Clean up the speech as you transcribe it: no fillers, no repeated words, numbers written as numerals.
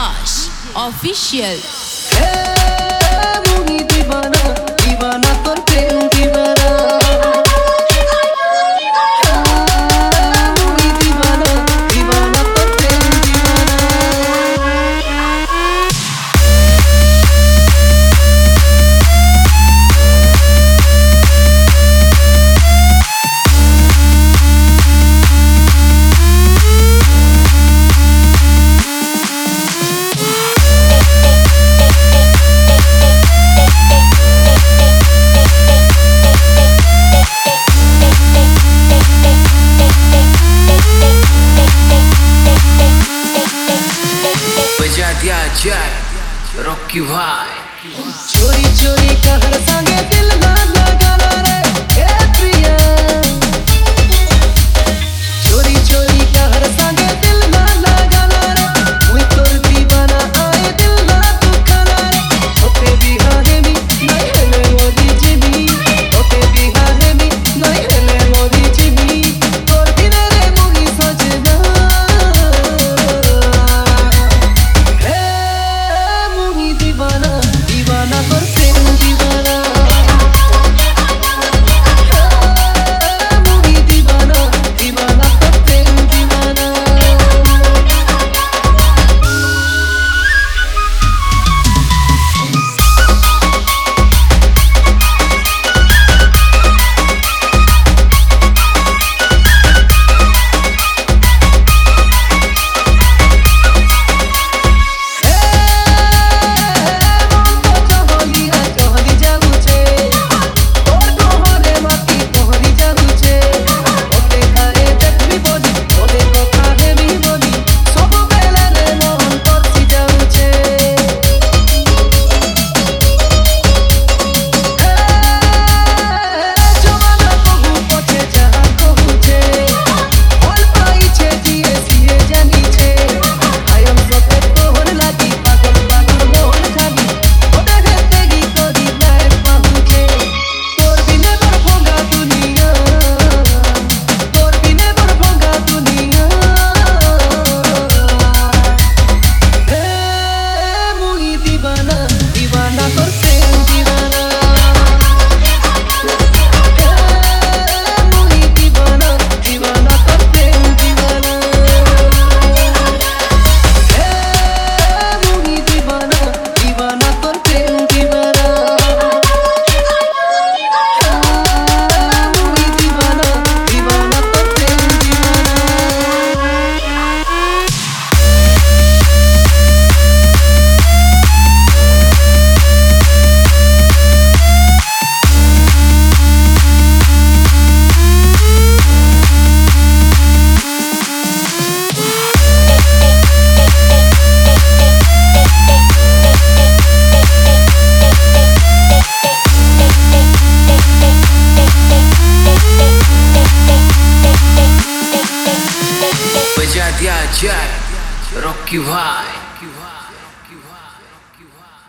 Vikas Official. मुगी दीवाना दीवाना तोर प्रेम दीवाना मुगी दीवाना दीवाना तोर प्रेम दीवाना रॉकी भाई चोरी चोरी कहर संगे दिल ना लगाना रे ए प्रिया चोरी चोरी कहर संगे दिल ना लगाना रे मुई तोर दीवाना आए दिल ना दुखाना रे ओते बिहारे मी नहीं हेले मोदी जीवी ओते बिहारे मी नहीं हेले मोदी जीवी तोर बिना रे मुगी सजना दीवाना दीवाना तोर प्रेम दीवाना मुगी दीवाना दीवाना तोर प्रेम दीवाना दीवाना तोर प्रेम दीवाना मुगी दीवाना दीवाना तोर प्रेम दीवाना मुगी दीवाना दीवाना तोर प्रेम दीवाना मुगी दीवाना दीवाना तोर प्रेम दीवाना रॉकी भाई